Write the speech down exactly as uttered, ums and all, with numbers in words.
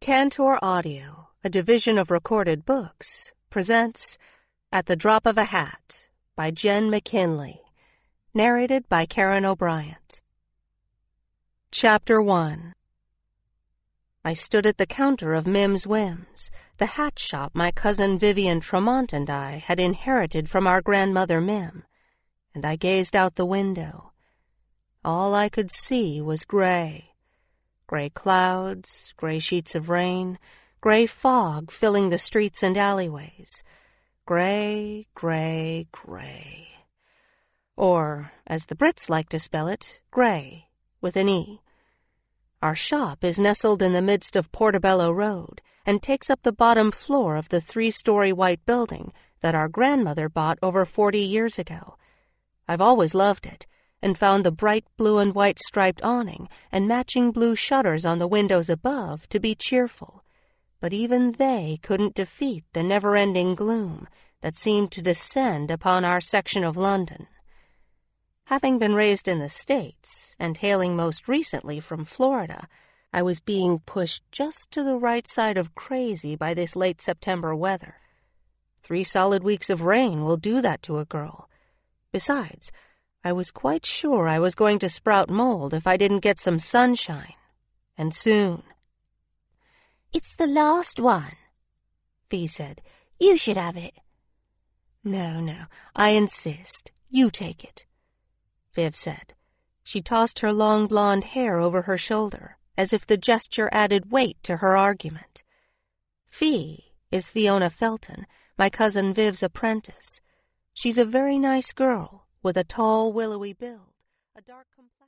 Tantor Audio, a division of Recorded Books, presents At the Drop of a Hat by Jen McKinley, narrated by Karen O'Brien. Chapter one. I stood at the counter of Mim's Whims, the hat shop my cousin Vivian Tremont and I had inherited from our grandmother Mim, and I gazed out the window. All I could see was gray. Gray clouds, gray sheets of rain, gray fog filling the streets and alleyways. Gray, gray, gray. Or, as the Brits like to spell it, gray, with an E. Our shop is nestled in the midst of Portobello Road and takes up the bottom floor of the three-story white building that our grandmother bought over forty years ago. I've always loved it, and found the bright blue and white striped awning and matching blue shutters on the windows above to be cheerful. But even they couldn't defeat the never-ending gloom that seemed to descend upon our section of London. Having been raised in the States, and hailing most recently from Florida, I was being pushed just to the right side of crazy by this late September weather. Three solid weeks of rain will do that to a girl. Besides, I was quite sure I was going to sprout mold if I didn't get some sunshine. And soon. "It's the last one," Fee said. "You should have it." "No, no, I insist. You take it," Viv said. She tossed her long blonde hair over her shoulder, as if the gesture added weight to her argument. Fee is Fiona Felton, my cousin Viv's apprentice. She's a very nice girl, with a tall, willowy build, a dark complexion.